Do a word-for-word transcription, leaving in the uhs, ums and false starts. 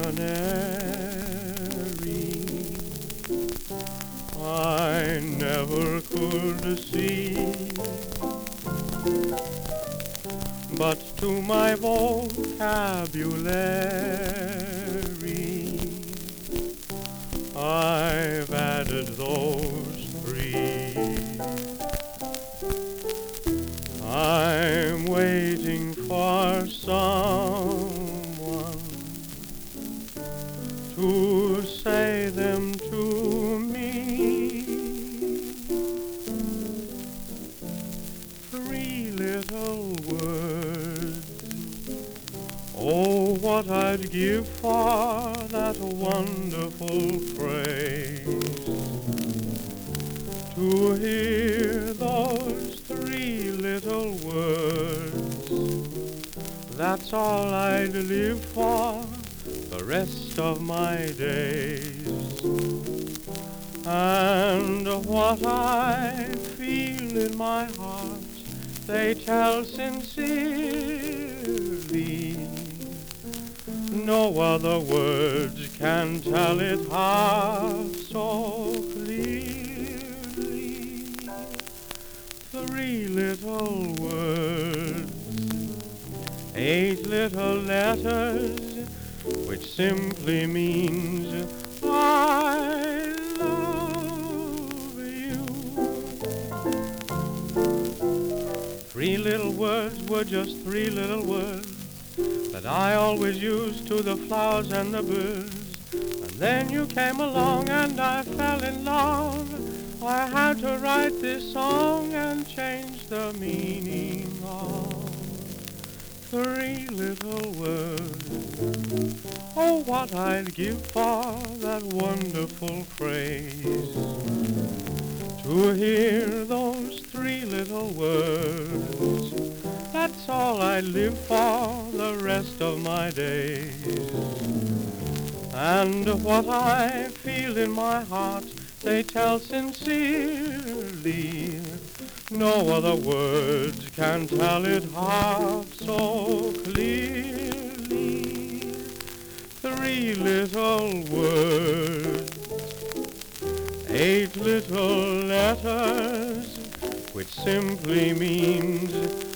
canary I never could see, but to my vocabulary I've added those three. I'm waiting for someone to say them to me. Three little words, oh, what I'd give for that wonderful phrase. To hear those three little words, that's all I'd live for the rest of my days. And what I feel in my heart, they tell sincerely. No other words can tell it half so clearly. Three little words, eight little letters, which simply means I love you. Three little words were just three little words that I always used to the flowers and the birds. And then you came along and I fell in love. I had to write this song and change the meaning of three little words. Oh, what I'd give for that wonderful phrase. To hear those three little words, that's all I live for the rest of my days. And what I feel in my heart, they tell sincerely. No other words can tell it half so clearly. Three little words, eight little letters, which simply means